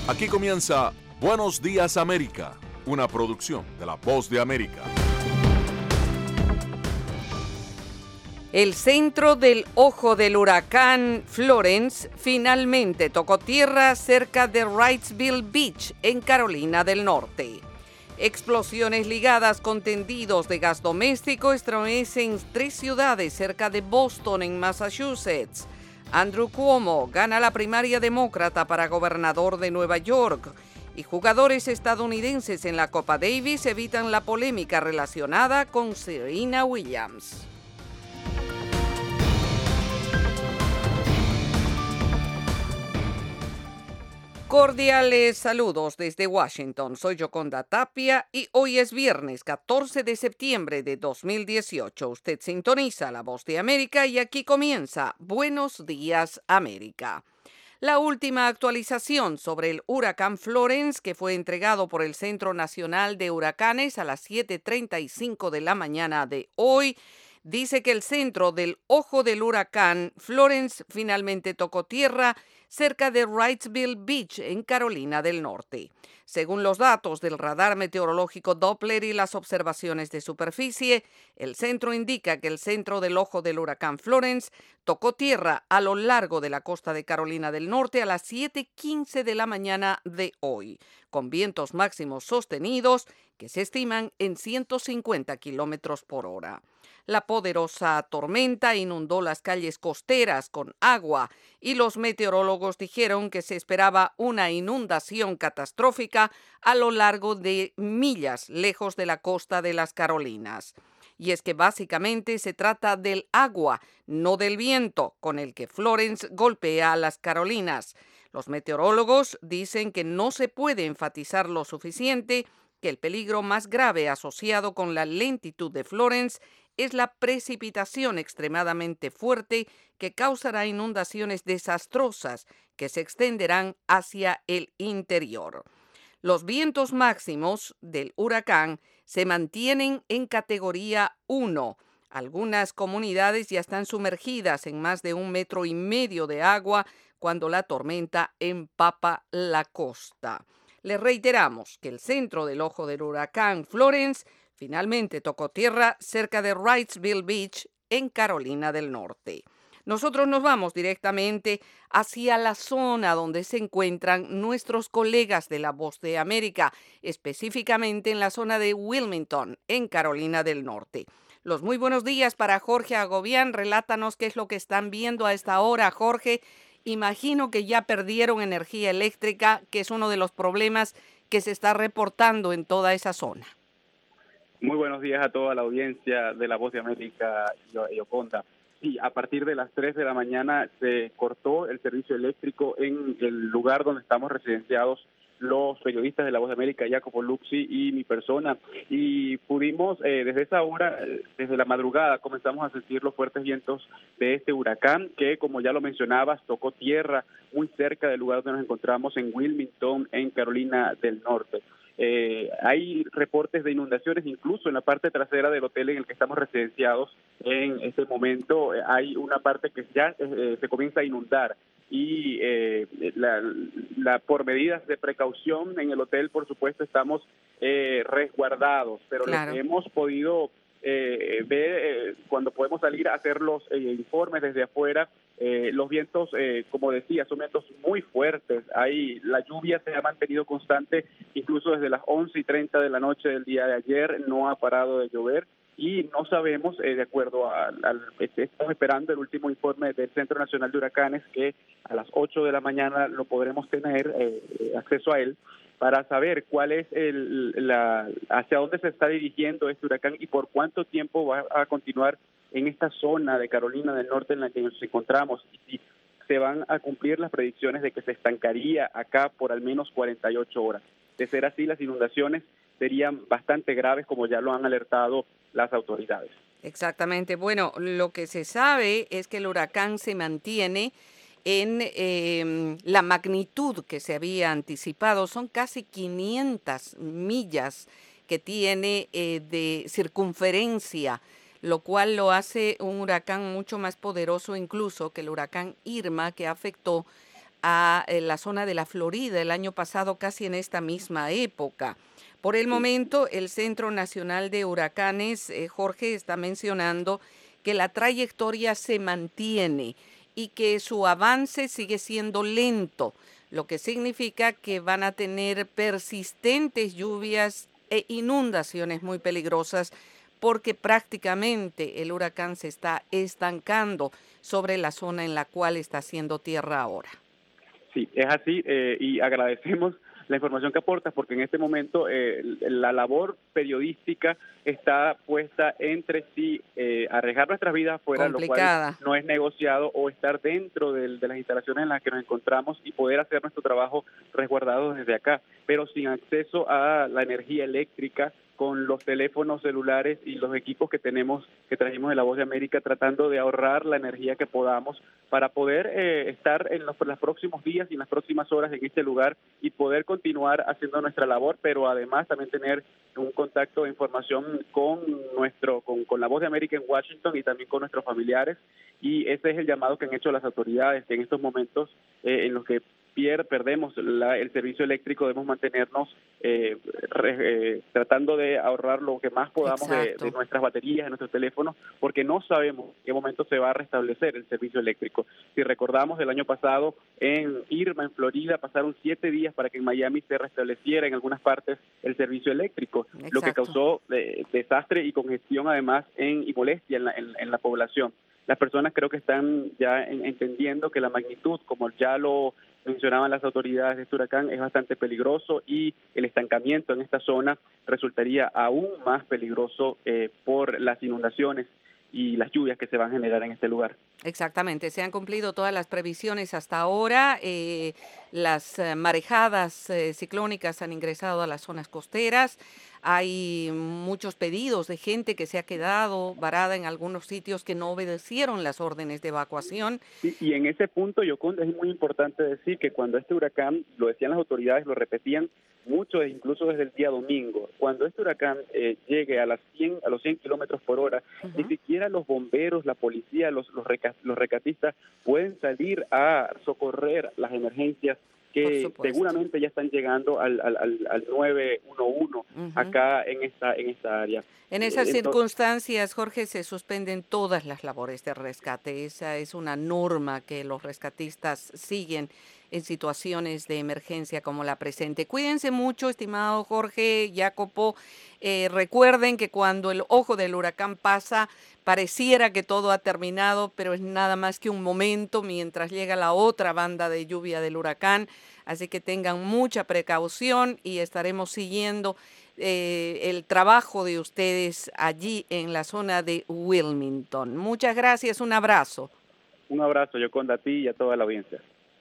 Aquí comienza Buenos Días América, una producción de La Voz de América. El centro del ojo del huracán Florence finalmente tocó tierra cerca de Wrightsville Beach, en Carolina del Norte. Explosiones ligadas con tendidos de gas doméstico estremecen 3 ciudades cerca de Boston, en Massachusetts. Andrew Cuomo gana la primaria demócrata para gobernador de Nueva York. Y jugadores estadounidenses en la Copa Davis evitan la polémica relacionada con Serena Williams. Cordiales saludos desde Washington. Soy Yoconda Tapia y hoy es viernes 14 de septiembre de 2018. Usted sintoniza La Voz de América y aquí comienza Buenos Días América. La última actualización sobre el huracán Florence, que fue entregado por el Centro Nacional de Huracanes a las 7:35 de la mañana de hoy, dice que el centro del ojo del huracán Florence finalmente tocó tierra cerca de Wrightsville Beach, en Carolina del Norte. Según los datos del radar meteorológico Doppler y las observaciones de superficie, el centro indica que el centro del ojo del huracán Florence tocó tierra a lo largo de la costa de Carolina del Norte a las 7:15 de la mañana de hoy, con vientos máximos sostenidos que se estiman en 150 kilómetros por hora. La poderosa tormenta inundó las calles costeras con agua y los meteorólogos dijeron que se esperaba una inundación catastrófica a lo largo de millas lejos de la costa de las Carolinas. Y es que básicamente se trata del agua, no del viento, con el que Florence golpea a las Carolinas. Los meteorólogos dicen que no se puede enfatizar lo suficiente que el peligro más grave asociado con la lentitud de Florence es la precipitación extremadamente fuerte que causará inundaciones desastrosas que se extenderán hacia el interior. Los vientos máximos del huracán se mantienen en categoría 1. Algunas comunidades ya están sumergidas en más de 1,5 metros de agua cuando la tormenta empapa la costa. Les reiteramos que el centro del ojo del huracán Florence finalmente tocó tierra cerca de Wrightsville Beach, en Carolina del Norte. Nosotros nos vamos directamente hacia la zona donde se encuentran nuestros colegas de La Voz de América, específicamente en la zona de Wilmington, en Carolina del Norte. Los muy buenos días para Jorge Agobián. Relátanos qué es lo que están viendo a esta hora, Jorge. Imagino que ya perdieron energía eléctrica, que es uno de los problemas que se está reportando en toda esa zona. Muy buenos días a toda la audiencia de La Voz de América, Yoconda. Sí, a partir de las 3 de la mañana se cortó el servicio eléctrico en el lugar donde estamos residenciados los periodistas de La Voz de América, Jacopo Luxi y mi persona, y pudimos desde esa hora, desde la madrugada, comenzamos a sentir los fuertes vientos de este huracán que, como ya lo mencionabas, tocó tierra muy cerca del lugar donde nos encontramos en Wilmington, en Carolina del Norte. Hay reportes de inundaciones incluso en la parte trasera del hotel en el que estamos residenciados. En este momento hay una parte que ya se comienza a inundar y por medidas de precaución en el hotel, por supuesto, estamos resguardados, pero Claro. Lo que hemos podido ver cuando podemos salir a hacer los informes desde afuera, los vientos, como decía, son vientos muy fuertes. La lluvia se ha mantenido constante incluso desde las 11:30 de la noche del día de ayer, no ha parado de llover y no sabemos, de acuerdo estamos esperando el último informe del Centro Nacional de Huracanes, que a las 8 de la mañana lo podremos tener acceso a él, para saber cuál es hacia dónde se está dirigiendo este huracán y por cuánto tiempo va a continuar en esta zona de Carolina del Norte en la que nos encontramos, y si se van a cumplir las predicciones de que se estancaría acá por al menos 48 horas. De ser así, las inundaciones serían bastante graves, como ya lo han alertado las autoridades. Exactamente. Bueno, lo que se sabe es que el huracán se mantiene en la magnitud que se había anticipado. Son casi 500 millas que tiene de circunferencia, lo cual lo hace un huracán mucho más poderoso incluso que el huracán Irma, que afectó a la zona de la Florida el año pasado, casi en esta misma época. Por el momento, el Centro Nacional de Huracanes, Jorge, está mencionando que la trayectoria se mantiene y que su avance sigue siendo lento, lo que significa que van a tener persistentes lluvias e inundaciones muy peligrosas porque prácticamente el huracán se está estancando sobre la zona en la cual está haciendo tierra ahora. Sí, es así y agradecemos la información que aportas porque en este momento la labor periodística está puesta entre sí arriesgar nuestras vidas afuera, lo cual no es negociado, o estar dentro de las instalaciones en las que nos encontramos y poder hacer nuestro trabajo resguardado desde acá, pero sin acceso a la energía eléctrica, con los teléfonos celulares y los equipos que tenemos, que trajimos de La Voz de América, tratando de ahorrar la energía que podamos para poder estar en los próximos días y en las próximas horas en este lugar y poder continuar haciendo nuestra labor, pero además también tener un contacto de información con La Voz de América en Washington y también con nuestros familiares, y ese es el llamado que han hecho las autoridades, que en estos momentos en los que perdemos el servicio eléctrico, debemos mantenernos tratando de ahorrar lo que más podamos de nuestras baterías, de nuestros teléfonos, porque no sabemos en qué momento se va a restablecer el servicio eléctrico. Si recordamos, el año pasado en Irma, en Florida, pasaron 7 días para que en Miami se restableciera en algunas partes el servicio eléctrico, lo que causó desastre y congestión además y molestia en la población. Las personas creo que están ya entendiendo que la magnitud, como ya lo mencionaban las autoridades de este huracán, es bastante peligroso, y el estancamiento en esta zona resultaría aún más peligroso por las inundaciones y las lluvias que se van a generar en este lugar. Exactamente, se han cumplido todas las previsiones hasta ahora. Las marejadas ciclónicas han ingresado a las zonas costeras. Hay muchos pedidos de gente que se ha quedado varada en algunos sitios que no obedecieron las órdenes de evacuación. Y en ese punto, Yoconda, es muy importante decir que cuando este huracán, lo decían las autoridades, lo repetían mucho, incluso desde el día domingo, cuando este huracán llegue a los 100 kilómetros por hora, ni siquiera los bomberos, la policía, los rescatistas pueden salir a socorrer las emergencias que seguramente ya están llegando al 911 acá en esta área. En esas circunstancias, Jorge, se suspenden todas las labores de rescate. Esa es una norma que los rescatistas siguen en situaciones de emergencia como la presente. Cuídense mucho, estimado Jorge, Jacopo. Recuerden que cuando el ojo del huracán pasa, pareciera que todo ha terminado, pero es nada más que un momento mientras llega la otra banda de lluvia del huracán. Así que tengan mucha precaución y estaremos siguiendo el trabajo de ustedes allí en la zona de Wilmington. Muchas gracias, un abrazo. Un abrazo, Yoconda, a ti y a toda la audiencia.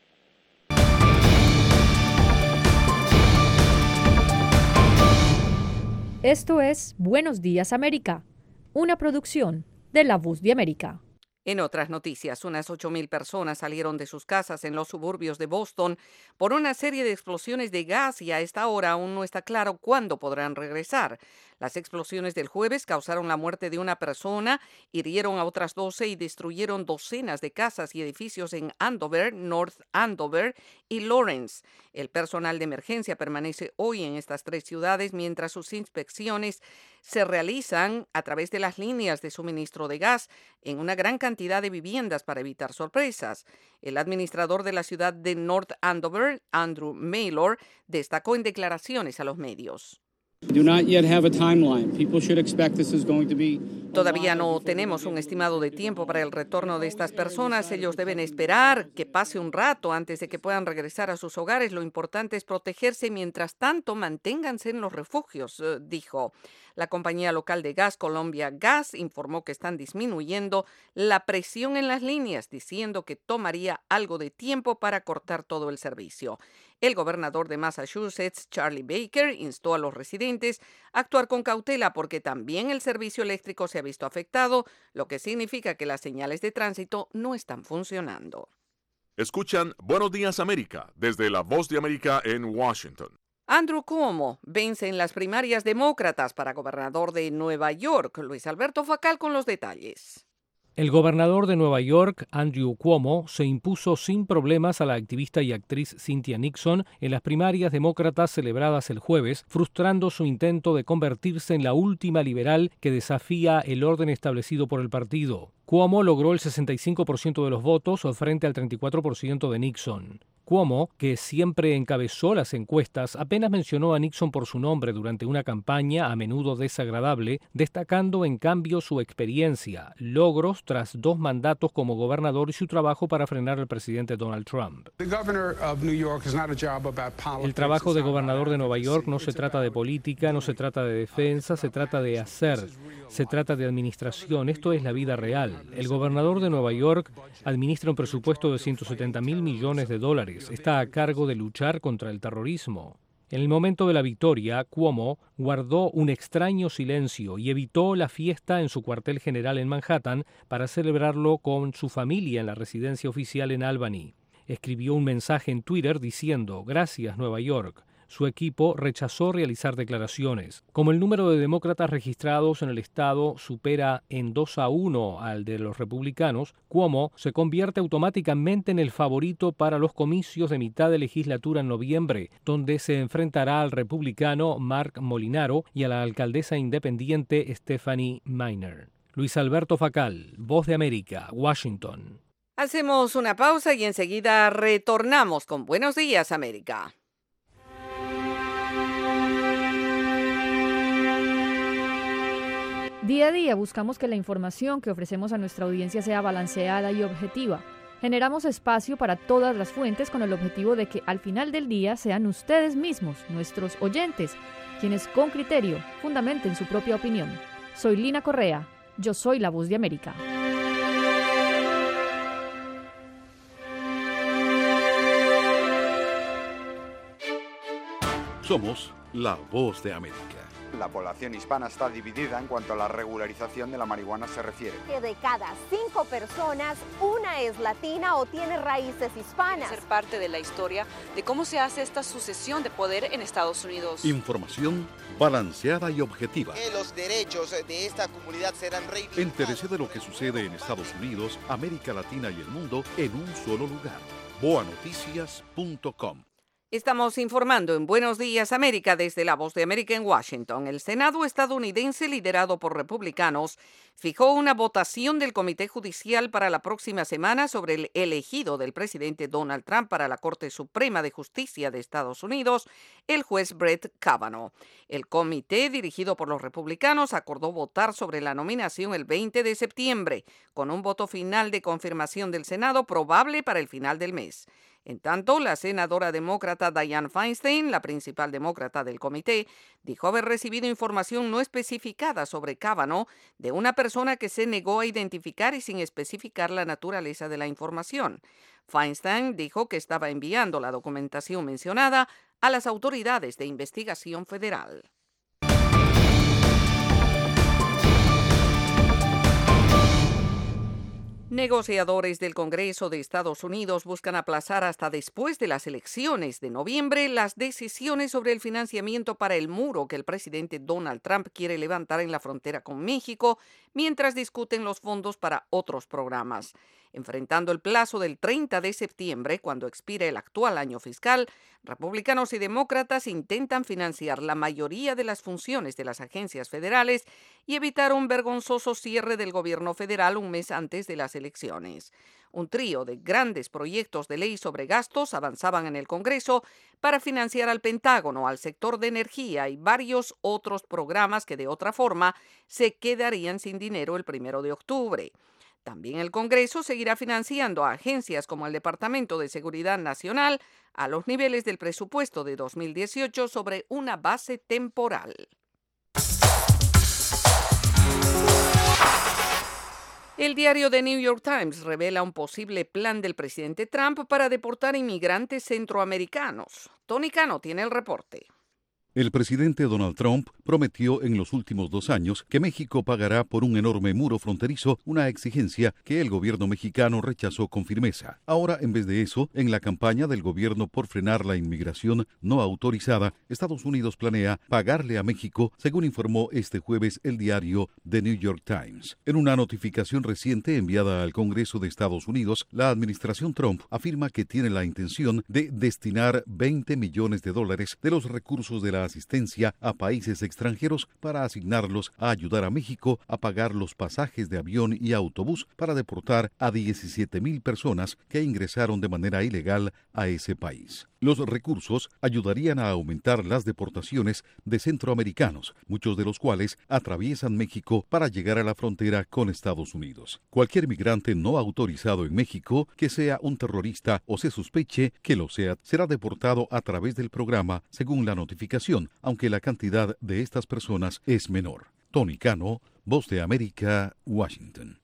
Esto es Buenos Días América, una producción de La Voz de América. En otras noticias, unas 8,000 personas salieron de sus casas en los suburbios de Boston por una serie de explosiones de gas y a esta hora aún no está claro cuándo podrán regresar. Las explosiones del jueves causaron la muerte de una persona, hirieron a otras 12 y destruyeron docenas de casas y edificios en Andover, North Andover y Lawrence. El personal de emergencia permanece hoy en estas 3 ciudades mientras sus inspecciones se realizan a través de las líneas de suministro de gas en una gran cantidad de viviendas para evitar sorpresas. El administrador de la ciudad de North Andover, Andrew Maylor, destacó en declaraciones a los medios. Todavía no tenemos un estimado de tiempo para el retorno de estas personas. Ellos deben esperar que pase un rato antes de que puedan regresar a sus hogares. Lo importante es protegerse. Mientras tanto, manténganse en los refugios, dijo. La compañía local de gas, Columbia Gas, informó que están disminuyendo la presión en las líneas, diciendo que tomaría algo de tiempo para cortar todo el servicio. El gobernador de Massachusetts, Charlie Baker, instó a los residentes a actuar con cautela porque también el servicio eléctrico se ha visto afectado, lo que significa que las señales de tránsito no están funcionando. Escuchan Buenos Días América desde La Voz de América en Washington. Andrew Cuomo vence en las primarias demócratas para gobernador de Nueva York. Luis Alberto Facal con los detalles. El gobernador de Nueva York, Andrew Cuomo, se impuso sin problemas a la activista y actriz Cynthia Nixon en las primarias demócratas celebradas el jueves, frustrando su intento de convertirse en la última liberal que desafía el orden establecido por el partido. Cuomo logró el 65% de los votos frente al 34% de Nixon. Cuomo, que siempre encabezó las encuestas, apenas mencionó a Nixon por su nombre durante una campaña a menudo desagradable, destacando en cambio su experiencia, logros tras 2 mandatos como gobernador y su trabajo para frenar al presidente Donald Trump. El trabajo de gobernador de Nueva York no se trata de política, no se trata de defensa, se trata de hacer. Se trata de administración, esto es la vida real. El gobernador de Nueva York administra un presupuesto de $170 mil millones. Está a cargo de luchar contra el terrorismo. En el momento de la victoria, Cuomo guardó un extraño silencio y evitó la fiesta en su cuartel general en Manhattan para celebrarlo con su familia en la residencia oficial en Albany. Escribió un mensaje en Twitter diciendo: «Gracias, Nueva York». Su equipo rechazó realizar declaraciones. Como el número de demócratas registrados en el estado supera en 2-1 al de los republicanos, Cuomo se convierte automáticamente en el favorito para los comicios de mitad de legislatura en noviembre, donde se enfrentará al republicano Marc Molinaro y a la alcaldesa independiente Stephanie Miner. Luis Alberto Facal, Voz de América, Washington. Hacemos una pausa y enseguida retornamos con Buenos Días, América. Día a día buscamos que la información que ofrecemos a nuestra audiencia sea balanceada y objetiva. Generamos espacio para todas las fuentes con el objetivo de que al final del día sean ustedes mismos, nuestros oyentes, quienes con criterio fundamenten su propia opinión. Soy Lina Correa, yo soy la Voz de América. Somos la Voz de América. La población hispana está dividida en cuanto a la regularización de la marihuana se refiere. Que de cada 5 personas, una es latina o tiene raíces hispanas. Ser parte de la historia de cómo se hace esta sucesión de poder en Estados Unidos. Información balanceada y objetiva. Que los derechos de esta comunidad serán reivindicados. Entérese de lo que sucede en Estados Unidos, América Latina y el mundo en un solo lugar. boanoticias.com. Estamos informando en Buenos Días América desde la Voz de América en Washington. El Senado estadounidense, liderado por republicanos, fijó una votación del Comité Judicial para la próxima semana sobre el elegido del presidente Donald Trump para la Corte Suprema de Justicia de Estados Unidos, el juez Brett Kavanaugh. El comité, dirigido por los republicanos, acordó votar sobre la nominación el 20 de septiembre, con un voto final de confirmación del Senado probable para el final del mes. En tanto, la senadora demócrata Dianne Feinstein, la principal demócrata del comité, dijo haber recibido información no especificada sobre Kavanaugh de una persona que se negó a identificar y sin especificar la naturaleza de la información. Feinstein dijo que estaba enviando la documentación mencionada a las autoridades de investigación federal. Negociadores del Congreso de Estados Unidos buscan aplazar hasta después de las elecciones de noviembre las decisiones sobre el financiamiento para el muro que el presidente Donald Trump quiere levantar en la frontera con México, mientras discuten los fondos para otros programas. Enfrentando el plazo del 30 de septiembre, cuando expire el actual año fiscal, republicanos y demócratas intentan financiar la mayoría de las funciones de las agencias federales y evitar un vergonzoso cierre del gobierno federal un mes antes de las elecciones. Un trío de grandes proyectos de ley sobre gastos avanzaban en el Congreso para financiar al Pentágono, al sector de energía y varios otros programas que de otra forma se quedarían sin dinero el 1 de octubre. También el Congreso seguirá financiando a agencias como el Departamento de Seguridad Nacional a los niveles del presupuesto de 2018 sobre una base temporal. El diario The New York Times revela un posible plan del presidente Trump para deportar inmigrantes centroamericanos. Tony Cano tiene el reporte. El presidente Donald Trump prometió en los últimos 2 años que México pagará por un enorme muro fronterizo, una exigencia que el gobierno mexicano rechazó con firmeza. Ahora, en vez de eso, en la campaña del gobierno por frenar la inmigración no autorizada, Estados Unidos planea pagarle a México, según informó este jueves el diario The New York Times. En una notificación reciente enviada al Congreso de Estados Unidos, la administración Trump afirma que tiene la intención de destinar $20 millones de los recursos de la asistencia a países extranjeros para asignarlos a ayudar a México a pagar los pasajes de avión y autobús para deportar a 17,000 personas que ingresaron de manera ilegal a ese país. Los recursos ayudarían a aumentar las deportaciones de centroamericanos, muchos de los cuales atraviesan México para llegar a la frontera con Estados Unidos. Cualquier migrante no autorizado en México, que sea un terrorista o se sospeche que lo sea, será deportado a través del programa, según la notificación, aunque la cantidad de estas personas es menor. Tony Cano, Voz de América, Washington.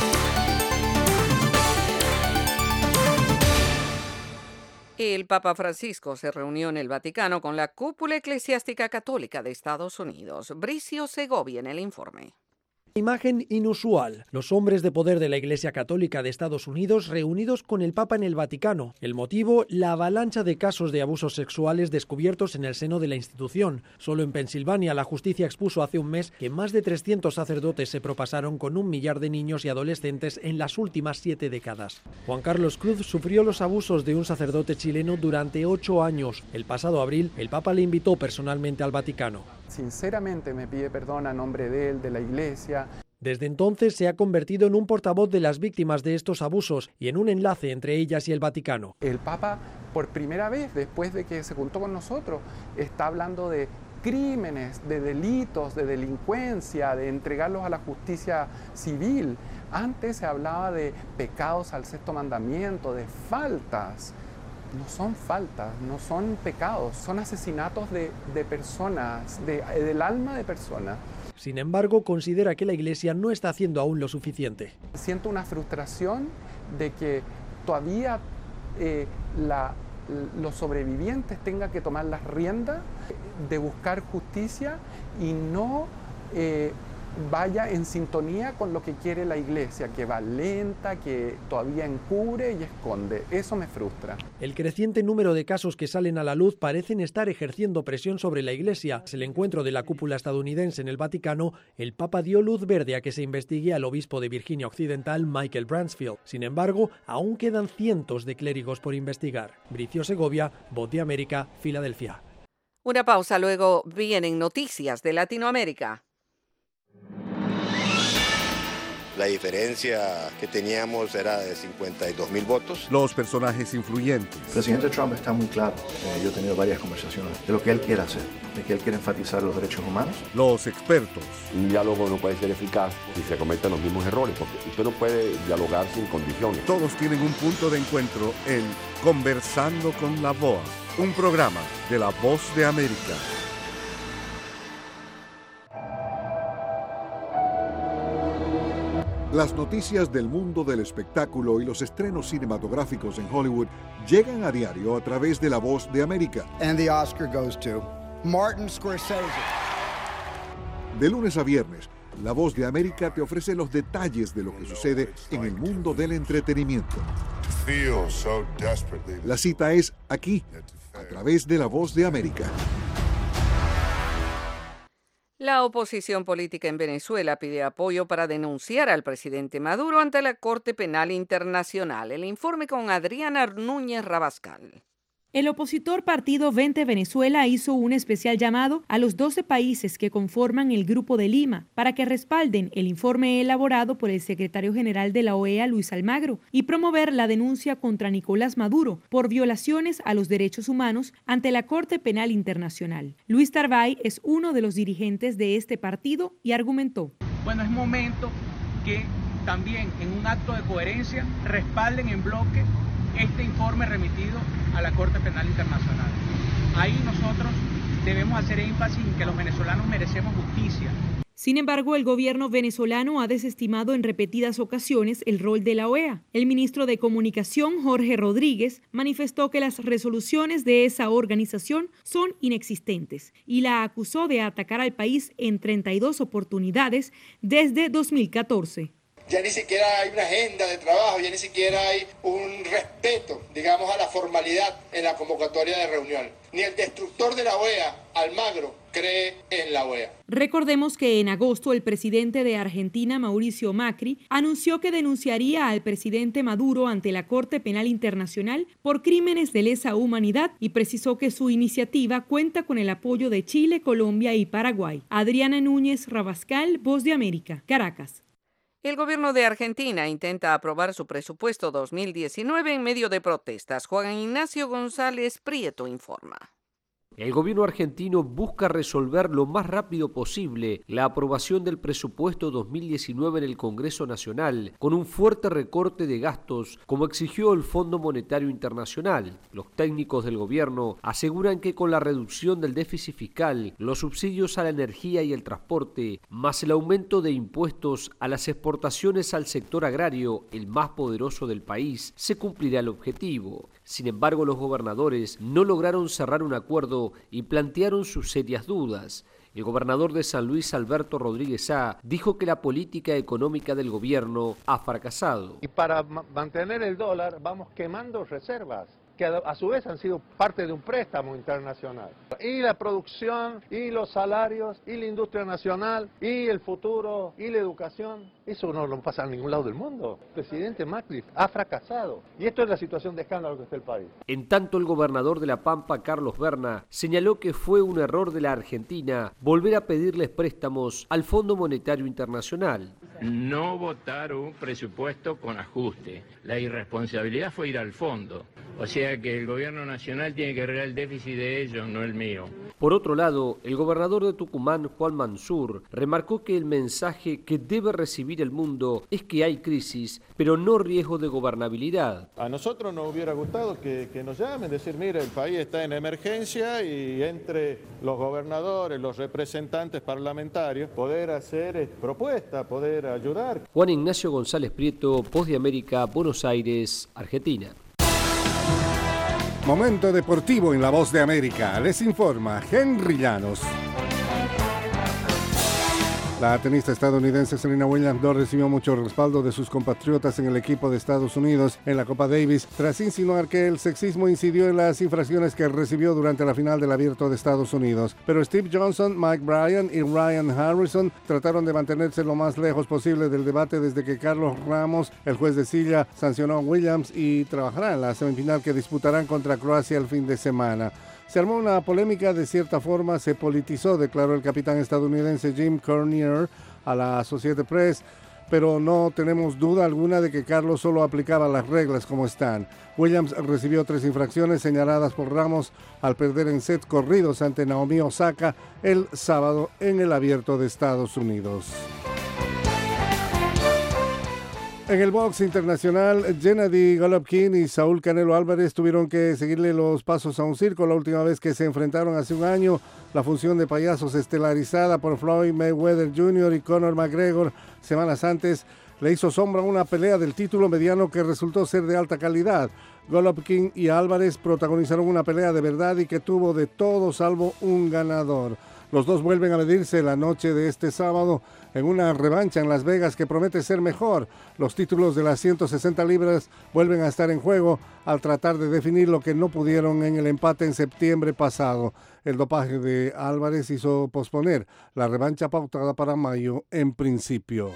El Papa Francisco se reunió en el Vaticano con la cúpula eclesiástica católica de Estados Unidos. Bricio Segovia en el informe. Imagen inusual. Los hombres de poder de la Iglesia Católica de Estados Unidos reunidos con el Papa en el Vaticano. El motivo, la avalancha de casos de abusos sexuales descubiertos en el seno de la institución. Solo en Pensilvania la justicia expuso hace un mes que más de 300 sacerdotes se propasaron con 1 millar de niños y adolescentes en las últimas 7 décadas. Juan Carlos Cruz sufrió los abusos de un sacerdote chileno durante 8 años. El pasado abril, el Papa le invitó personalmente al Vaticano. Sinceramente me pide perdón a nombre de él, de la Iglesia. Desde entonces se ha convertido en un portavoz de las víctimas de estos abusos y en un enlace entre ellas y el Vaticano. El Papa, por primera vez, después de que se juntó con nosotros, está hablando de crímenes, de delitos, de delincuencia, de entregarlos a la justicia civil. Antes se hablaba de pecados al 6º mandamiento, de faltas. No son faltas, no son pecados, son asesinatos de personas, del alma de personas. Sin embargo, considera que la Iglesia no está haciendo aún lo suficiente. Siento una frustración de que todavía los sobrevivientes tengan que tomar las riendas de buscar justicia y no vaya en sintonía con lo que quiere la Iglesia, que va lenta, que todavía encubre y esconde. Eso me frustra. El creciente número de casos que salen a la luz parecen estar ejerciendo presión sobre la Iglesia. En el encuentro de la cúpula estadounidense en el Vaticano, el Papa dio luz verde a que se investigue al obispo de Virginia Occidental, Michael Bransfield. Sin embargo, aún quedan cientos de clérigos por investigar. Bricio Segovia, Voz de América, Filadelfia. Una pausa, luego vienen noticias de Latinoamérica. La diferencia que teníamos era de 52,000 votos. Los personajes influyentes. El presidente Trump está muy claro. Yo he tenido varias conversaciones de lo que él quiere hacer, de que él quiere enfatizar los derechos humanos. Los expertos. Un diálogo no puede ser eficaz si se cometen los mismos errores, porque usted no puede dialogar sin condiciones. Todos tienen un punto de encuentro en Conversando con la VOA, un programa de La Voz de América. Las noticias del mundo del espectáculo y los estrenos cinematográficos en Hollywood llegan a diario a través de La Voz de América. And the Oscar goes to Martin Scorsese. De lunes a viernes, La Voz de América te ofrece los detalles de lo que sucede en el mundo del entretenimiento. La cita es aquí, a través de La Voz de América. La oposición política en Venezuela pide apoyo para denunciar al presidente Maduro ante la Corte Penal Internacional. El informe con Adriana Núñez Rabascal. El opositor Partido 20 Venezuela hizo un especial llamado a los 12 países que conforman el Grupo de Lima para que respalden el informe elaborado por el secretario general de la OEA, Luis Almagro, y promover la denuncia contra Nicolás Maduro por violaciones a los derechos humanos ante la Corte Penal Internacional. Luis Tarbay es uno de los dirigentes de este partido y argumentó: Bueno, es momento que también en un acto de coherencia respalden en bloque este informe remitido a la Corte Penal Internacional. Ahí nosotros debemos hacer énfasis en que los venezolanos merecemos justicia. Sin embargo, el gobierno venezolano ha desestimado en repetidas ocasiones el rol de la OEA. El ministro de Comunicación, Jorge Rodríguez, manifestó que las resoluciones de esa organización son inexistentes y la acusó de atacar al país en 32 oportunidades desde 2014. Ya ni siquiera hay una agenda de trabajo, ya ni siquiera hay un respeto, digamos, a la formalidad en la convocatoria de reunión. Ni el destructor de la OEA, Almagro, cree en la OEA. Recordemos que en agosto el presidente de Argentina, Mauricio Macri, anunció que denunciaría al presidente Maduro ante la Corte Penal Internacional por crímenes de lesa humanidad y precisó que su iniciativa cuenta con el apoyo de Chile, Colombia y Paraguay. Adriana Núñez Rabascal, Voz de América, Caracas. El gobierno de Argentina intenta aprobar su presupuesto 2019 en medio de protestas. Juan Ignacio González Prieto informa. El gobierno argentino busca resolver lo más rápido posible la aprobación del presupuesto 2019 en el Congreso Nacional, con un fuerte recorte de gastos, como exigió el Fondo Monetario Internacional. Los técnicos del gobierno aseguran que con la reducción del déficit fiscal, los subsidios a la energía y el transporte, más el aumento de impuestos a las exportaciones al sector agrario, el más poderoso del país, se cumplirá el objetivo. Sin embargo, los gobernadores no lograron cerrar un acuerdo y plantearon sus serias dudas. El gobernador de San Luis, Alberto Rodríguez Sá, dijo que la política económica del gobierno ha fracasado. Y para mantener el dólar vamos quemando reservas, que a su vez han sido parte de un préstamo internacional. Y la producción, y los salarios, y la industria nacional, y el futuro, y la educación, eso no lo pasa en ningún lado del mundo. El presidente Macri ha fracasado. Y esto es la situación de escándalo que está el país. En tanto, el gobernador de La Pampa, Carlos Berna, señaló que fue un error de la Argentina volver a pedirles préstamos al Fondo Monetario Internacional. No votar un presupuesto con ajuste. La irresponsabilidad fue ir al fondo. O sea que el gobierno nacional tiene que arreglar el déficit de ellos, no el mío. Por otro lado, el gobernador de Tucumán, Juan Mansur, remarcó que el mensaje que debe recibir el mundo es que hay crisis, pero no riesgo de gobernabilidad. A nosotros nos hubiera gustado que nos llamen, decir, mire, el país está en emergencia y entre los gobernadores, los representantes parlamentarios, poder hacer propuestas, poder ayudar. Juan Ignacio González Prieto, Voz de América, Buenos Aires, Argentina. Momento deportivo en La Voz de América. Les informa Henry Llanos. La tenista estadounidense Serena Williams no recibió mucho respaldo de sus compatriotas en el equipo de Estados Unidos en la Copa Davis, tras insinuar que el sexismo incidió en las infracciones que recibió durante la final del Abierto de Estados Unidos. Pero Steve Johnson, Mike Bryan y Ryan Harrison trataron de mantenerse lo más lejos posible del debate desde que Carlos Ramos, el juez de silla, sancionó a Williams y trabajará en la semifinal que disputarán contra Croacia el fin de semana. Se armó una polémica, de cierta forma se politizó, declaró el capitán estadounidense Jim Courier a la Associated Press, pero no tenemos duda alguna de que Carlos solo aplicaba las reglas como están. Williams recibió 3 infracciones señaladas por Ramos al perder en sets corridos ante Naomi Osaka el sábado en el Abierto de Estados Unidos. En el box internacional, Gennady Golovkin y Saúl Canelo Álvarez tuvieron que seguirle los pasos a un circo la última vez que se enfrentaron hace un año. La función de payasos estelarizada por Floyd Mayweather Jr. y Conor McGregor semanas antes le hizo sombra a una pelea del título mediano que resultó ser de alta calidad. Golovkin y Álvarez protagonizaron una pelea de verdad y que tuvo de todo salvo un ganador. Los dos vuelven a medirse la noche de este sábado en una revancha en Las Vegas que promete ser mejor. Los títulos de las 160 libras vuelven a estar en juego al tratar de definir lo que no pudieron en el empate en septiembre pasado. El dopaje de Álvarez hizo posponer la revancha pautada para mayo en principio.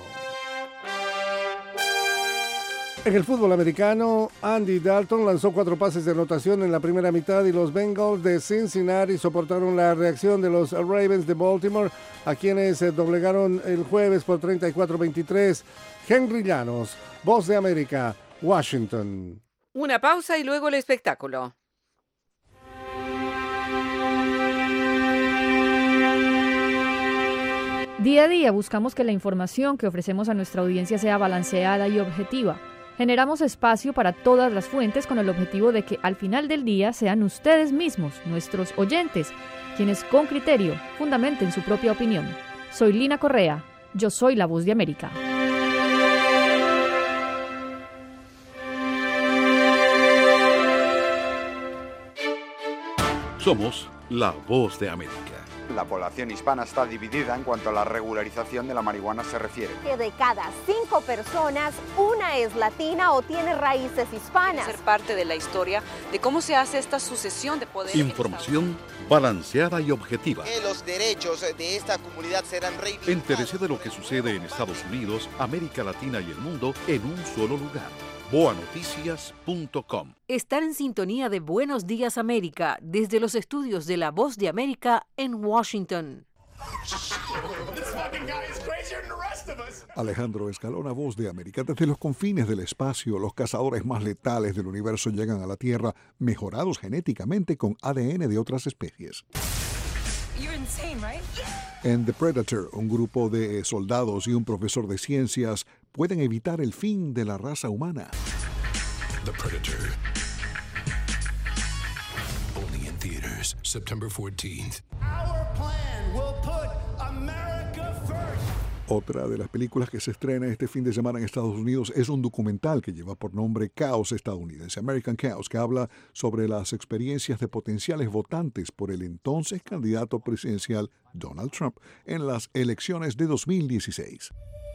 En el fútbol americano, Andy Dalton lanzó 4 pases de anotación en la primera mitad y los Bengals de Cincinnati soportaron la reacción de los Ravens de Baltimore, a quienes doblegaron el jueves por 34-23. Henry Llanos, Voz de América, Washington. Una pausa y luego el espectáculo. Día a día buscamos que la información que ofrecemos a nuestra audiencia sea balanceada y objetiva. Generamos espacio para todas las fuentes con el objetivo de que al final del día sean ustedes mismos, nuestros oyentes, quienes con criterio fundamenten su propia opinión. Soy Lina Correa. Yo soy la Voz de América. Somos la Voz de América. La población hispana está dividida en cuanto a la regularización de la marihuana se refiere. Que de cada 5 personas, una es latina o tiene raíces hispanas. Ser parte de la historia de cómo se hace esta sucesión de poder. Información balanceada y objetiva. Que los derechos de esta comunidad serán reivindicados. Entérese de lo que sucede en Estados Unidos, América Latina y el mundo en un solo lugar. boanoticias.com. Estar en sintonía de Buenos Días América desde los estudios de La Voz de América en Washington. Alejandro Escalona, Voz de América. Desde los confines del espacio, los cazadores más letales del universo llegan a la Tierra mejorados genéticamente con ADN de otras especies. En The Predator, un grupo de soldados y un profesor de ciencias pueden evitar el fin de la raza humana. The Predator. Only in theaters, September 14th. Our plan will put America first. Otra de las películas que se estrena este fin de semana en Estados Unidos es un documental que lleva por nombre Caos Estadounidense, American Chaos, que habla sobre las experiencias de potenciales votantes por el entonces candidato presidencial Donald Trump en las elecciones de 2016.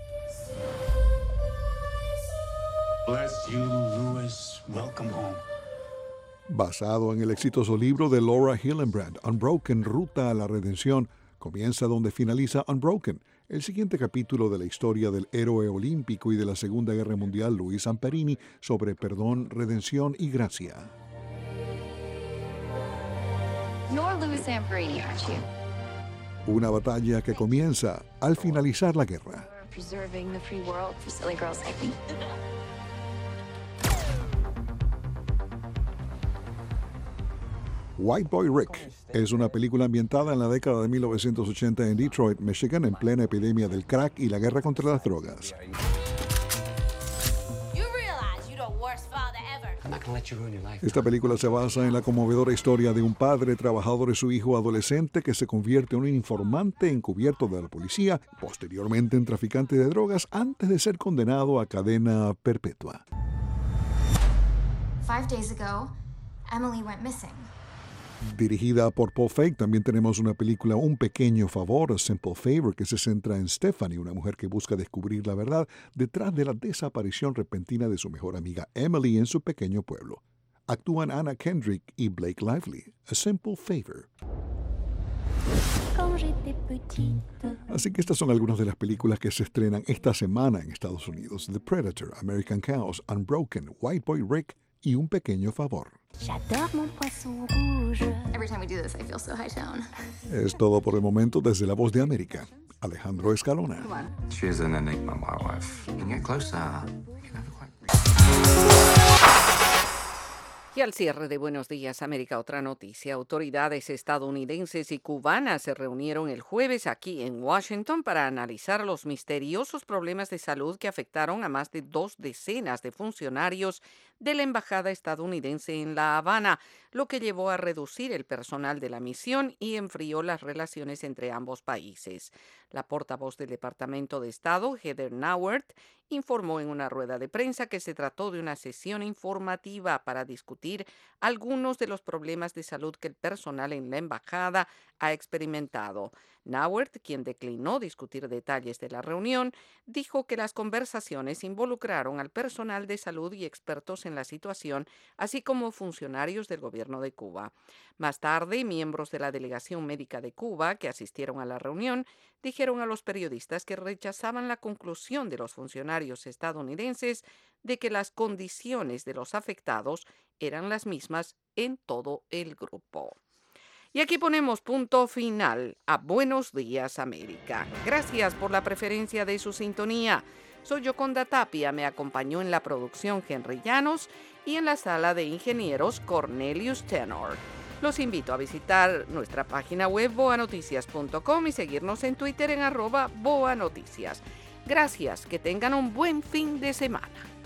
Bless you, Lewis. Welcome home. Basado en el exitoso libro de Laura Hillenbrand, Unbroken, Ruta a la Redención, comienza donde finaliza Unbroken, el siguiente capítulo de la historia del héroe olímpico y de la Segunda Guerra Mundial Luis Zamperini sobre perdón, redención y gracia. You're Louis Zamperini, aren't you? Una batalla que comienza al finalizar la guerra. Preserving the free world for silly girls like me. White Boy Rick es una película ambientada en la década de 1980 en Detroit, Michigan, en plena epidemia del crack y la guerra contra las drogas. Esta película se basa en la conmovedora historia de un padre trabajador y su hijo adolescente que se convierte en un informante encubierto de la policía, posteriormente en traficante de drogas, antes de ser condenado a cadena perpetua. 5 days ago, Emily went missing. Dirigida por Paul Feig, también tenemos una película Un Pequeño Favor, A Simple Favor, que se centra en Stephanie, una mujer que busca descubrir la verdad detrás de la desaparición repentina de su mejor amiga Emily en su pequeño pueblo. Actúan Anna Kendrick y Blake Lively. A Simple Favor. Así que estas son algunas de las películas que se estrenan esta semana en Estados Unidos. The Predator, American Chaos, Unbroken, White Boy Rick y Un Pequeño Favor. Every time we do this, I feel so high tone. Es todo por el momento desde La Voz de América. Alejandro Escalona. She's an enigma, my wife. You can get closer. Y al cierre de Buenos Días América, otra noticia. Autoridades estadounidenses y cubanas se reunieron el jueves aquí en Washington para analizar los misteriosos problemas de salud que afectaron a más de 2 decenas de funcionarios de la embajada estadounidense en La Habana, lo que llevó a reducir el personal de la misión y enfrió las relaciones entre ambos países. La portavoz del Departamento de Estado, Heather Nauert, informó en una rueda de prensa que se trató de una sesión informativa para discutir algunos de los problemas de salud que el personal en la embajada ha experimentado. Nauert, quien declinó discutir detalles de la reunión, dijo que las conversaciones involucraron al personal de salud y expertos en la situación, así como funcionarios del gobierno de Cuba. Más tarde, miembros de la delegación médica de Cuba que asistieron a la reunión dijeron a los periodistas que rechazaban la conclusión de los funcionarios estadounidenses de que las condiciones de los afectados eran las mismas en todo el grupo. Y aquí ponemos punto final a Buenos Días América. Gracias por la preferencia de su sintonía. Soy Yoconda Tapia, me acompañó en la producción Henry Llanos y en la sala de ingenieros Cornelius Tenor. Los invito a visitar nuestra página web boanoticias.com y seguirnos en Twitter en @boanoticias. Gracias, que tengan un buen fin de semana.